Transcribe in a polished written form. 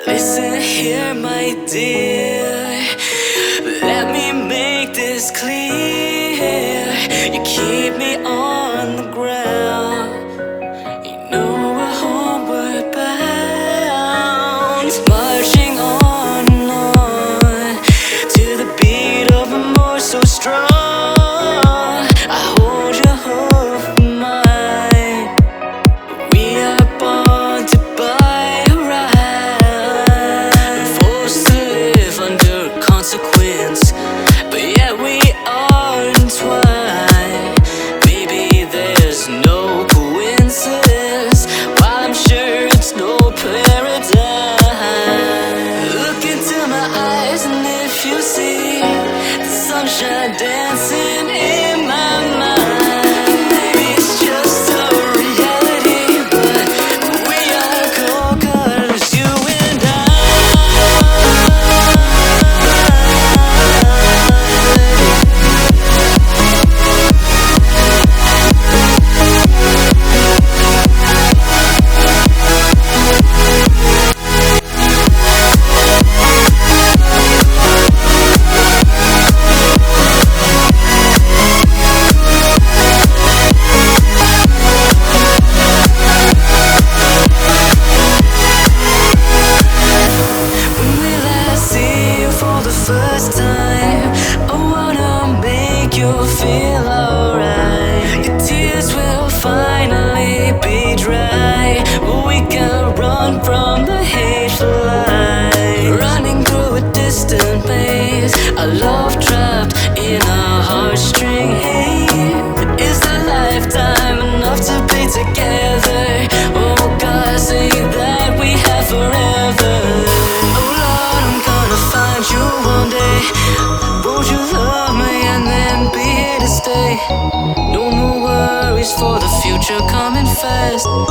Listen here, my dear, let me make this clear. You keep me on the ground, you know we're homeward bound. Marching on and on to the beat of a more so strong. I hold your hope in mine. We are born to buy a ride, forced to live under consequence, but yet we are entwined. Maybe there's no coincidence, while I'm sure it's no paradise. Look into my eyes, and if you see the sunshine dancing in my mind, maybe it's just a reality, but we are go-getters, you and I. First time, I wanna make you feel alright. Your tears will finally be dry. We can run from the hateful light, running through a distant maze. Our love trapped in a heartstring haze. Is a lifetime enough to be together? Oh God, say that we have forever. Oh Lord, I'm gonna find you one day. Won't you love me and then be here to stay? No more worries for the future coming fast.